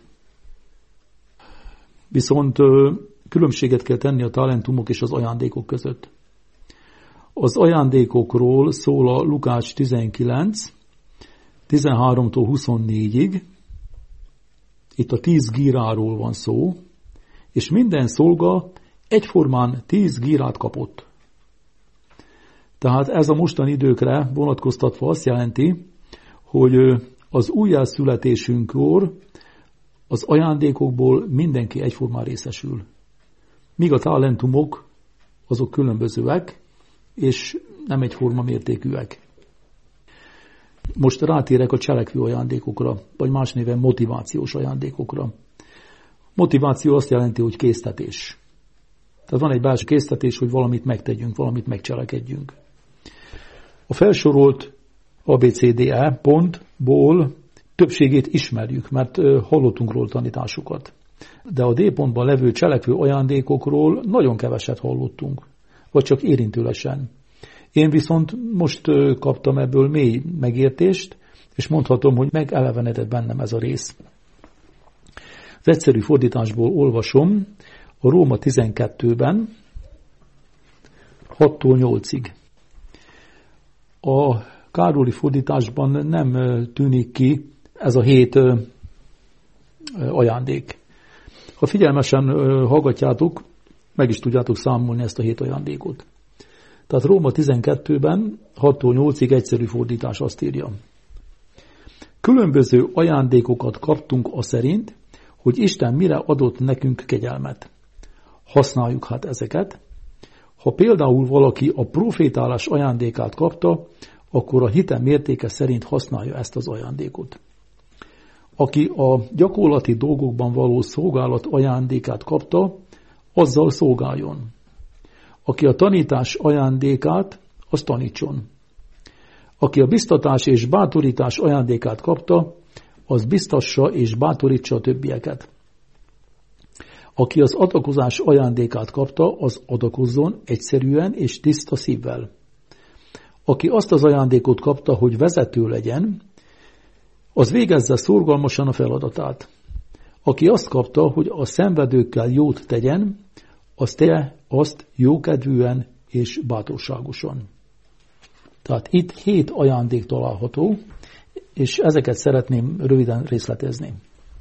viszont különbséget kell tenni a talentumok és az ajándékok között. Az ajándékokról szól a Lukács tizenkilenc, tizenháromtól huszonnégyig, itt a tíz gíráról van szó, és minden szolga egyformán tíz gírát kapott. Tehát ez a mostani időkre vonatkoztatva azt jelenti, hogy az újjászületésünkkor az ajándékokból mindenki egyformán részesül. Míg a talentumok azok különbözőek, és nem egyforma mértékűek. Most rátérek a cselekvő ajándékokra, vagy más néven motivációs ajándékokra. Motiváció azt jelenti, hogy késztetés. Tehát van egy belső késztetés, hogy valamit megtegyünk, valamit megcselekedjünk. A felsorolt á bé cé dé e pontból többségét ismerjük, mert hallottunk róla tanításokat. De a D pontban levő cselekvő ajándékokról nagyon keveset hallottunk, vagy csak érintőlesen. Én viszont most kaptam ebből mély megértést, és mondhatom, hogy megelevenedett bennem ez a rész. Az egyszerű fordításból olvasom a Róma tizenkettőben, hattól nyolcig. A Károli fordításban nem tűnik ki ez a hét ajándék. Ha figyelmesen hallgatjátok, meg is tudjátok számolni ezt a hét ajándékot. Tehát Róma tizenkettőben hattól nyolcig egyszerű fordítás azt írja. Különböző ajándékokat kaptunk aszerint, hogy Isten mire adott nekünk kegyelmet. Használjuk hát ezeket. Ha például valaki a profétálás ajándékát kapta, akkor a hite mértéke szerint használja ezt az ajándékot. Aki a gyakorlati dolgokban való szolgálat ajándékát kapta, azzal szolgáljon. Aki a tanítás ajándékát, az tanítson. Aki a biztatás és bátorítás ajándékát kapta, az biztassa és bátorítsa a többieket. Aki az adakozás ajándékát kapta, az adakozzon egyszerűen és tiszta szívvel. Aki azt az ajándékot kapta, hogy vezető legyen, az végezze szorgalmasan a feladatát. Aki azt kapta, hogy a szenvedőkkel jót tegyen, az tegye azt jókedvűen és bátorságosan. Tehát itt hét ajándék található, és ezeket szeretném röviden részletezni.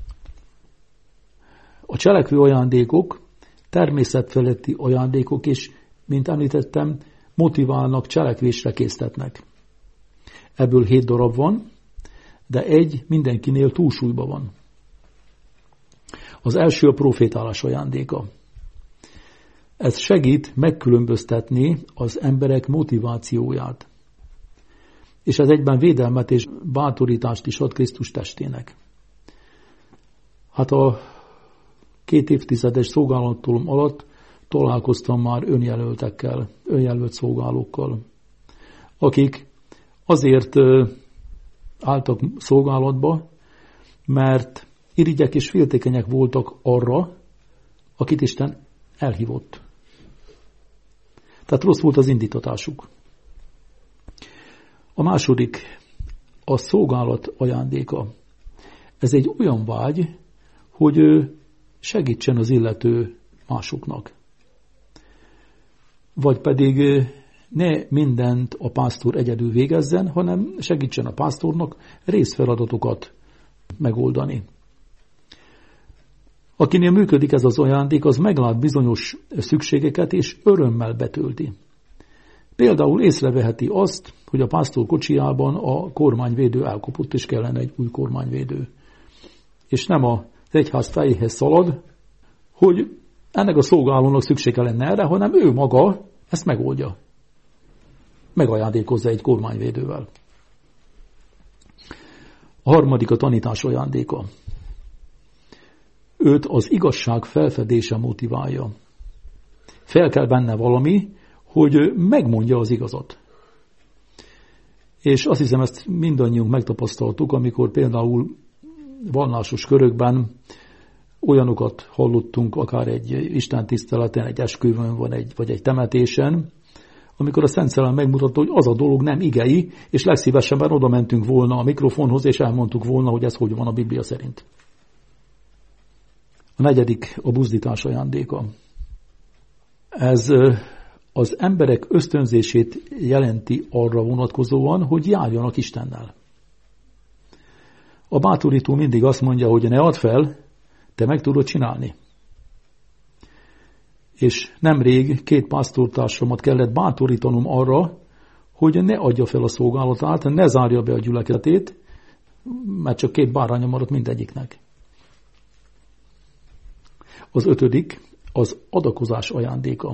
A cselekvő ajándékok természetfeletti ajándékok, és, mint említettem, motiválnak, cselekvésre késztetnek. Ebből hét darab van, de egy mindenkinél túlsúlyban van. Az első a profétálás ajándéka. Ez segít megkülönböztetni az emberek motivációját. És ez egyben védelmet és bátorítást is ad Krisztus testének. Hát a két évtizedes szolgálatom alatt találkoztam már önjelöltekkel, önjelölt szolgálókkal, akik azért álltak szolgálatba, mert irigyek és féltékenyek voltak arra, akit Isten elhívott. Tehát rossz volt az indítatásuk. A második, a szolgálat ajándéka. Ez egy olyan vágy, hogy segítsen az illető másoknak. Vagy pedig ne mindent a pásztor egyedül végezzen, hanem segítsen a pásztornak részfeladatokat megoldani. Akinél működik ez az ajándék, az meglát bizonyos szükségeket, és örömmel betölti. Például észreveheti azt, hogy a pásztor kocsijában a kormányvédő elkopott, és kellene egy új kormányvédő. És nem az egyház fejéhez szalad, hogy ennek a szolgálónak szüksége lenne erre, hanem ő maga ezt megoldja. Megajándékozza egy kormányvédővel. A harmadik a tanítás ajándéka. Őt az igazság felfedése motiválja. Fel kell benne valami, hogy megmondja az igazat. És azt hiszem, ezt mindannyiunk megtapasztaltuk, amikor például vallásos körökben olyanokat hallottunk, akár egy istentiszteleten, egy esküvőn, vagy egy, vagy egy temetésen, amikor a Szent Szellem megmutatta, hogy az a dolog nem igei, és legszívesebben oda mentünk volna a mikrofonhoz, és elmondtuk volna, hogy ez hogy van a Biblia szerint. A negyedik a buzdítás ajándéka. Ez az emberek ösztönzését jelenti arra vonatkozóan, hogy járjanak Istennel. A bátorító mindig azt mondja, hogy ne add fel, te meg tudod csinálni. És nemrég két pásztortársamat kellett bátorítanom arra, hogy ne adja fel a szolgálatát, ne zárja be a gyülekezetét, mert csak két báránya maradt mindegyiknek. Az ötödik az adakozás ajándéka.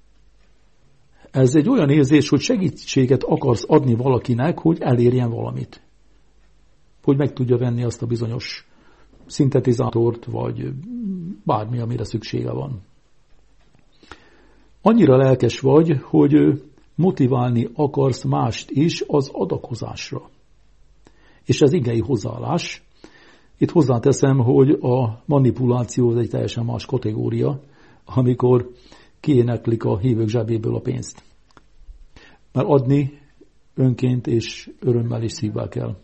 Ez egy olyan érzés, hogy segítséget akarsz adni valakinek, hogy elérjen valamit. Hogy meg tudja venni azt a bizonyos szintetizátort, vagy bármi, amire szüksége van. Annyira lelkes vagy, hogy motiválni akarsz mást is az adakozásra. És ez igei hozzáállás. Itt hozzáteszem, hogy a manipuláció az egy teljesen más kategória, amikor kiéneklik a hívők zsebéből a pénzt. Mert adni önként és örömmel és szívvel kell.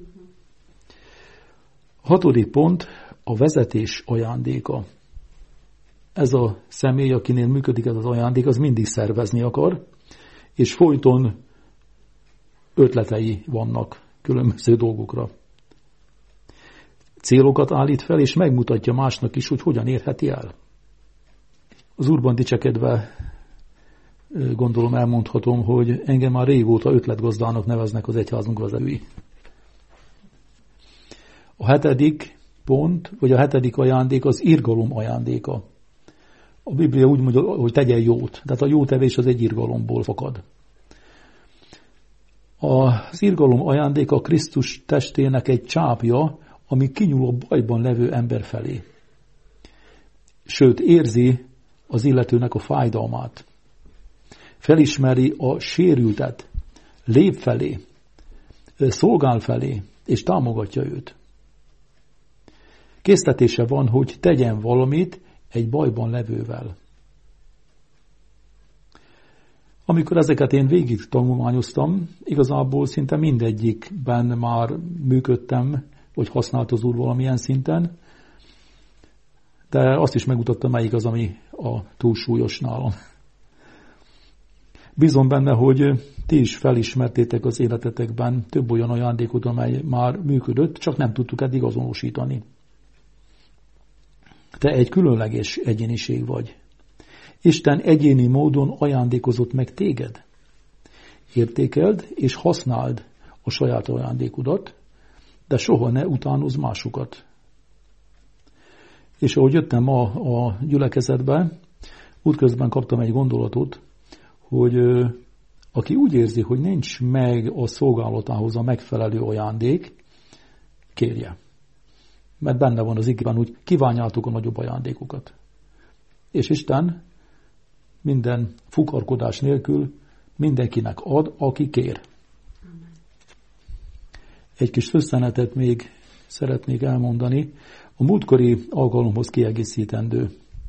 A hatodik pont a vezetés ajándéka. Ez a személy, akinél működik ez az ajándék, az mindig szervezni akar, és folyton ötletei vannak különböző dolgokra. Célokat állít fel, és megmutatja másnak is, hogy hogyan érheti el. Az Úrban dicsekedve gondolom elmondhatom, hogy engem már régóta ötletgazdának neveznek az egyházunk vezetői. A hetedik pont, vagy a hetedik ajándék az irgalom ajándéka. A Biblia úgy mondja, hogy tegyen jót. Tehát a jó tevés az egy irgalomból fakad. Az irgalom ajándéka Krisztus testének egy csápja, ami kinyúl a bajban levő ember felé. Sőt, érzi az illetőnek a fájdalmát. Felismeri a sérültet, lép felé, szolgál felé, és támogatja őt. Késztetése van, hogy tegyen valamit egy bajban levővel. Amikor ezeket én végig tanulmányoztam, igazából szinte mindegyikben már működtem, vagy használt az Úr valamilyen szinten, de azt is megmutatta, melyik az, ami a túlsúlyos nálam. Bízom benne, hogy ti is felismertétek az életetekben több olyan ajándékot, amely már működött, csak nem tudtuk eddig azonosítani. Te egy különleges egyéniség vagy. Isten egyéni módon ajándékozott meg téged. Értékeld és használd a saját ajándékodat, de soha ne utánozz másokat. És ahogy jöttem ma a gyülekezetbe, útközben kaptam egy gondolatot, hogy aki úgy érzi, hogy nincs meg a szolgálatához a megfelelő ajándék, kérje. mert benne van az igében, hogy kívánjátok a nagyobb ajándékokat. És Isten minden fukarkodás nélkül mindenkinek ad, aki kér. Egy kis szösszenetet még szeretnék elmondani, a múltkori alkalomhoz kiegészítendő.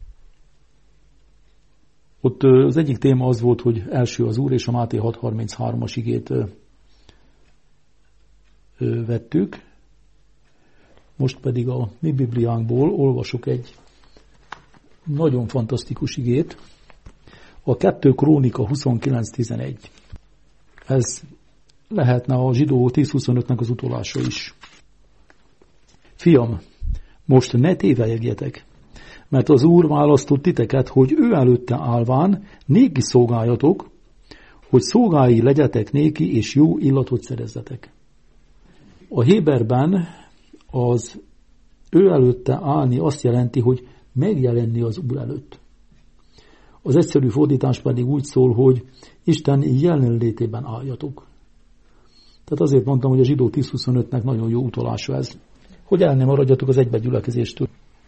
Ott az egyik téma az volt, hogy első az Úr, és a Máté hat harminchárom-as igét vettük. Most pedig a mi Bibliánkból olvasok egy nagyon fantasztikus igét, a kettő Krónika huszonkilenc tizenegy. Ez lehetne a zsidó tíz huszonötnek az utolása is. Fiam, most ne tévelyegjetek, mert az Úr választott titeket, hogy ő előtte állván néki szolgáljatok, hogy szolgái legyetek néki, és jó illatot szerezzetek. A héberben az ő előtte állni azt jelenti, hogy megjelenni az Úr előtt. Az egyszerű fordítás pedig úgy szól, hogy Isten jelenlétében álljatok. Tehát azért mondtam, hogy a zsidó tíz huszonötnek nagyon jó utalása ez, hogy el nem maradjatok az egybegyülekezéstől.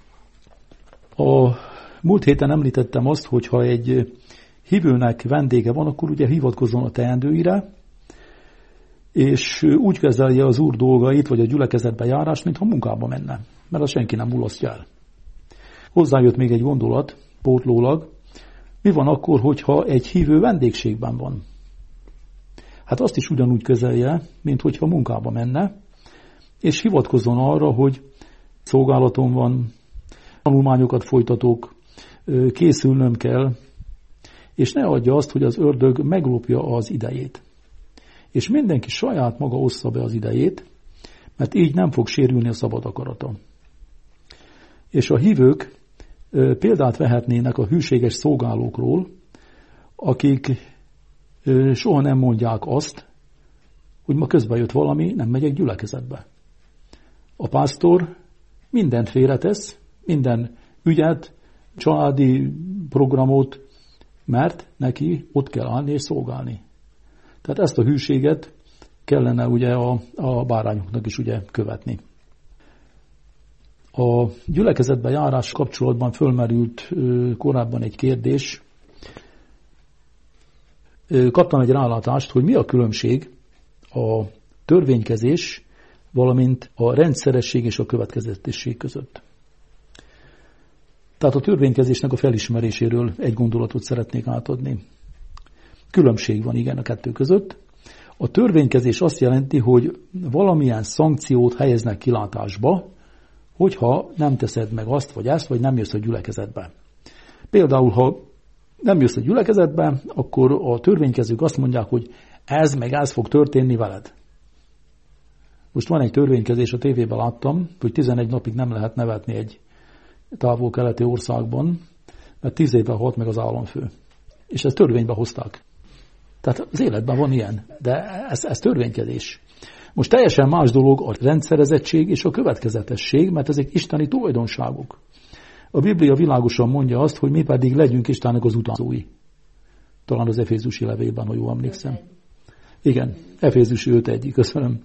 A múlt héten említettem azt, hogy ha egy hívőnek vendége van, akkor ugye hivatkozzon a teendőire, és úgy kezelje az Úr dolgait, vagy a gyülekezetbe járás, mintha munkába menne, mert az senki nem mulasztja el. Hozzájött még egy gondolat, pótlólag, mi van akkor, hogyha egy hívő vendégségben van? Hát azt is ugyanúgy kezelje, mint hogyha munkába menne, és hivatkozzon arra, hogy szolgálatom van, tanulmányokat folytatok, készülnöm kell, és ne adja azt, hogy az ördög meglopja az idejét. És mindenki saját maga ossza be az idejét, mert így nem fog sérülni a szabad akarata. És a hívők példát vehetnének a hűséges szolgálókról, akik soha nem mondják azt, hogy ma közben jött valami, nem megyek gyülekezetbe. A pásztor mindent félretesz, minden ügyet, családi programot, mert neki ott kell állni és szolgálni. Tehát ezt a hűséget kellene ugye a, a bárányoknak is ugye követni. A gyülekezetbe járás kapcsolatban fölmerült korábban egy kérdés. Kaptam egy rálátást, hogy mi a különbség a törvénykezés, valamint a rendszeresség és a következetesség között. Tehát a törvénykezésnek a felismeréséről egy gondolatot szeretnék átadni. Különbség van igen a kettő között. A törvénykezés azt jelenti, hogy valamilyen szankciót helyeznek kilátásba, hogyha nem teszed meg azt vagy ezt, vagy nem jössz a gyülekezetbe. Például, ha nem jössz a gyülekezetbe, akkor a törvénykezők azt mondják, hogy ez meg ez fog történni veled. Most van egy törvénykezés, a tévében láttam, hogy tizenegy napig nem lehet nevetni egy távol-keleti országban, mert tíz évvel halt meg az államfő. És ezt törvénybe hozták. Tehát az életben van ilyen, de ez, ez törvénykezés. Most teljesen más dolog a rendszerezettség és a következetesség, mert ezek isteni tulajdonságok. A Biblia világosan mondja azt, hogy mi pedig legyünk Istennek az utánzói. Talán az Efézusi levélben, ha jól emlékszem. Igen, Efézusi öt egy, köszönöm.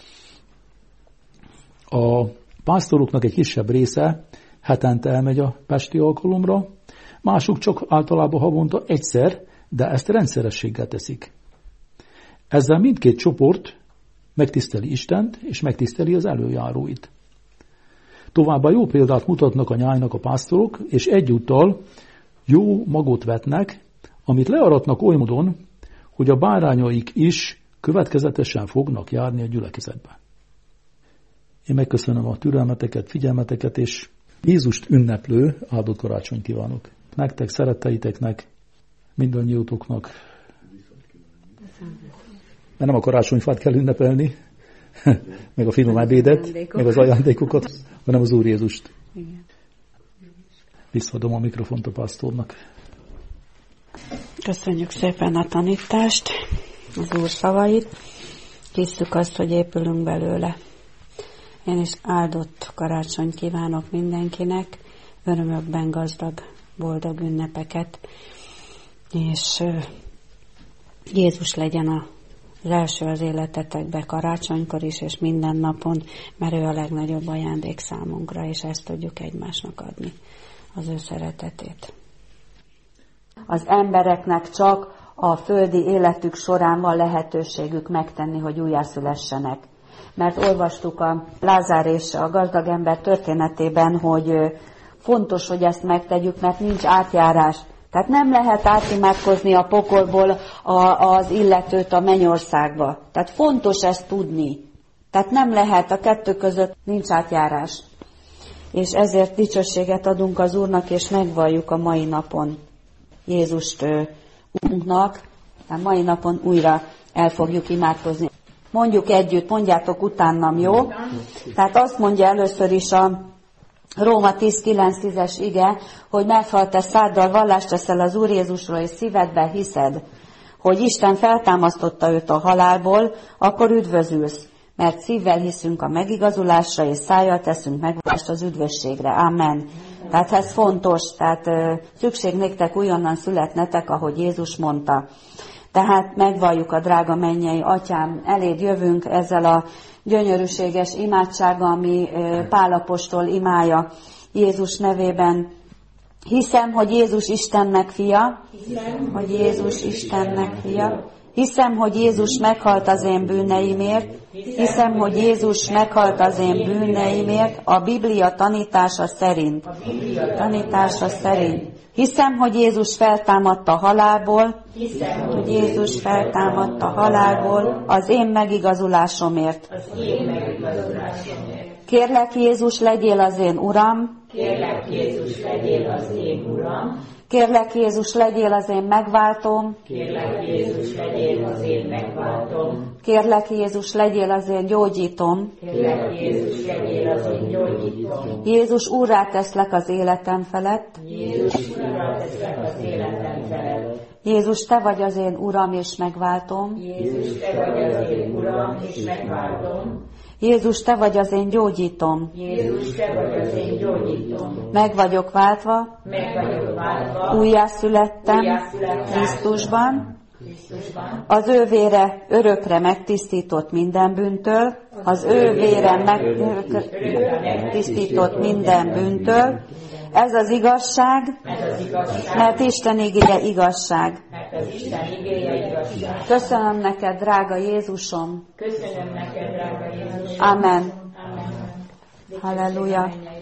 A pásztoroknak egy kisebb része hetente elmegy a pesti alkalomra, mások csak általában havonta egyszer, de ezt rendszerességgel teszik. Ezzel mindkét csoport megtiszteli Istent, és megtiszteli az előjáróit. Továbbá jó példát mutatnak a nyájnak a pásztorok, és egyúttal jó magot vetnek, amit learatnak oly módon, hogy a bárányaik is következetesen fognak járni a gyülekezetbe. Én megköszönöm a türelmeteket, figyelmeteket, és Jézust ünneplő áldott karácsonyt kívánok. Nektek, szeretteiteknek, mindannyiótoknak. Mert nem a karácsonyfát kell ünnepelni, meg a finom ebédet, meg az ajándékokat, hanem az Úr Jézust. Igen. Visszaadom a mikrofont a pásztornak. Köszönjük szépen a tanítást, az Úr szavait. Hisszük azt, hogy épülünk belőle. Én is áldott karácsonyt kívánok mindenkinek, örömökben gazdag, boldog ünnepeket, és Jézus legyen a Az első az életetekbe karácsonykor is, és minden napon, mert ő a legnagyobb ajándék számunkra, és ezt tudjuk egymásnak adni, az ő szeretetét. Az embereknek csak a földi életük során van lehetőségük megtenni, hogy újjászülessenek. Mert olvastuk a Lázár és a gazdag ember történetében, hogy fontos, hogy ezt megtegyük, mert nincs átjárás. Tehát nem lehet átimádkozni a pokolból az illetőt a mennyországba. Tehát fontos ezt tudni. Tehát nem lehet, a kettő között nincs átjárás. És ezért dicsőséget adunk az Úrnak, és megvalljuk a mai napon Jézust Úrunknak. Tehát mai napon újra el fogjuk imádkozni. Mondjuk együtt, mondjátok utánam, jó? Tehát azt mondja először is a Róma tíz kilenc tízes ige, hogy meghal te száddal, vallást teszel az Úr Jézusról, és szívedben hiszed, hogy Isten feltámasztotta őt a halálból, akkor üdvözülsz, mert szívvel hiszünk a megigazulásra, és szájjal teszünk megvallást az üdvösségre. Amen. Tehát ez fontos, tehát szükség néktek újonnan születnetek, ahogy Jézus mondta. Tehát megvalljuk a drága mennyei Atyám, eléd jövünk ezzel a gyönyörűséges imádsága, ami Pál apostol imája Jézus nevében. Hiszem, hogy Jézus Istennek fia, hiszem, hogy Jézus Istennek fia. Hiszem, hogy Jézus meghalt az én bűneimért, hiszem, hogy Jézus meghalt az én bűneimért a Biblia tanítása szerint. Tanítása szerint. Hiszem, hogy Jézus feltámadt a halálból, hiszem, hogy Jézus feltámadt a halálból az én megigazulásomért. Az én megigazulásomért. Kérlek, Jézus, legyél az én Uram. Kérlek, Jézus, legyél az én Uram. Kérlek, Jézus, legyél az én megváltóm. Kérlek, Jézus, legyél az én megváltóm. Kérlek, Jézus, legyél az én gyógyítom. Kérlek, Jézus, legyél az én gyógyítom. Jézus, úrrá teszlek az életem felett. Jézus, úrrá teszlek az életem felett. Jézus, te vagy az én Uram és megváltom. Jézus, te vagy az én Uram és megváltom. Jézus, te vagy az én gyógyítom. Jézus, te vagy az én gyógyítom. Meg vagyok váltva. Meg vagyok váltva. Újjászülettem. Újjászülettem. Krisztusban. Krisztusban. Az ő vére örökre megtisztított minden bűntől. Az ő vére megtisztított minden bűntől. Ez az igazság, mert Isten igéje igazság. Köszönöm neked, drága Jézusom. Köszönöm neked, drága Jézusom. Amen. Halleluja.